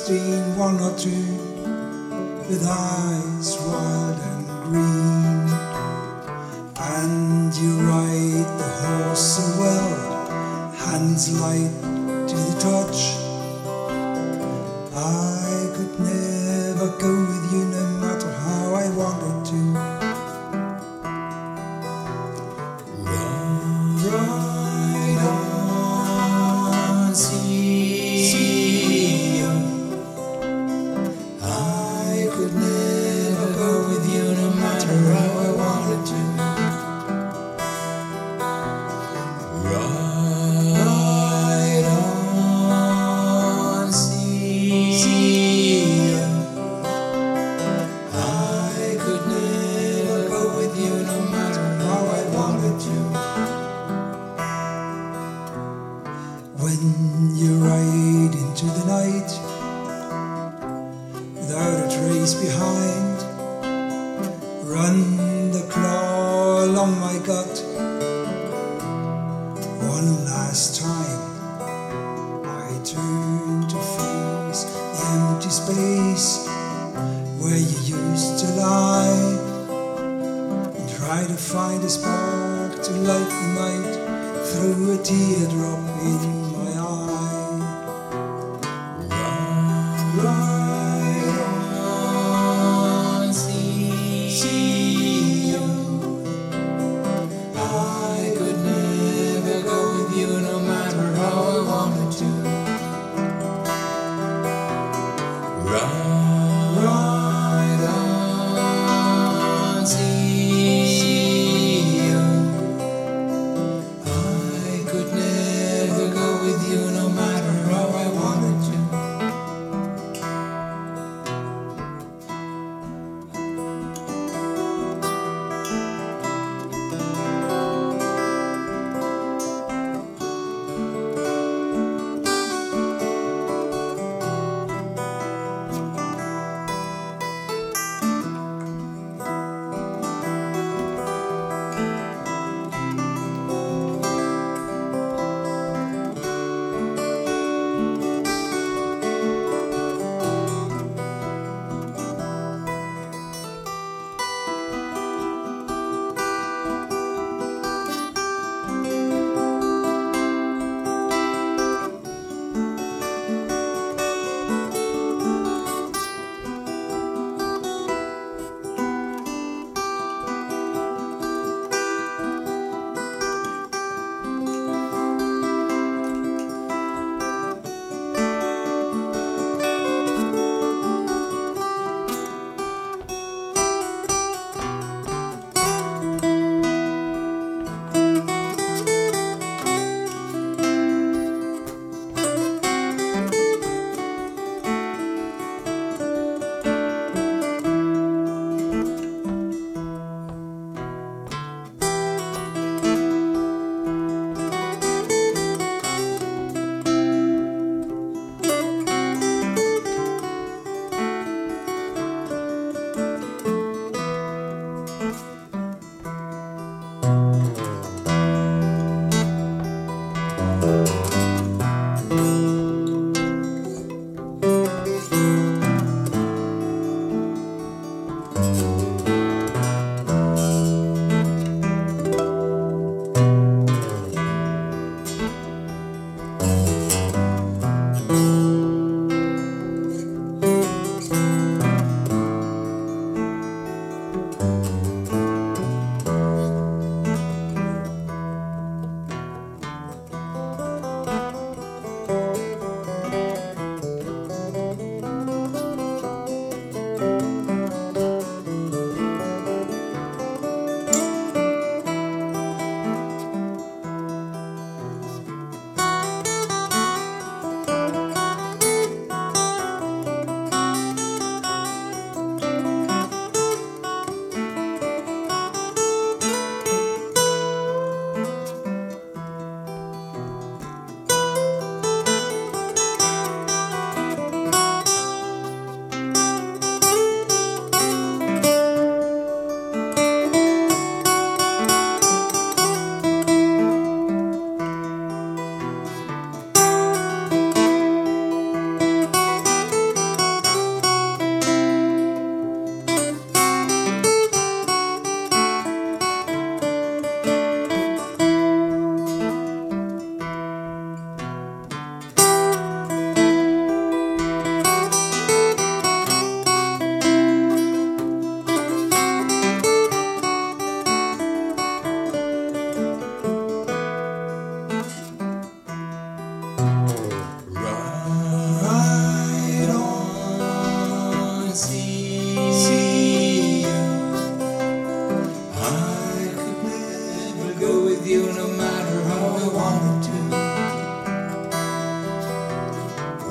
16, 1 or 2, with eyes wild and green. And you ride the horse so well, hands light to the touch. I could never go with you no matter how I wanted to. Ride on, see you. I could never go with you no matter how I wanted to. Ride on, see you. I could never go with you no matter how I wanted to. When you ride into the night without a trace behind, run the claw along my gut. One last time I turn to face the empty space where you used to lie, and try to find a spark to light the night through a teardrop in my eye. Ride on, see you. I could never go with you no matter how I wanted to. Ride on, see you. I could never go with you no matter how I wanted to.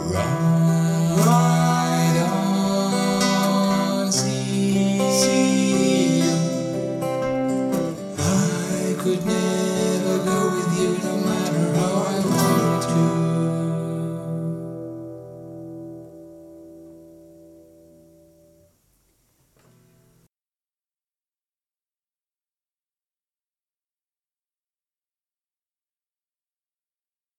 Run.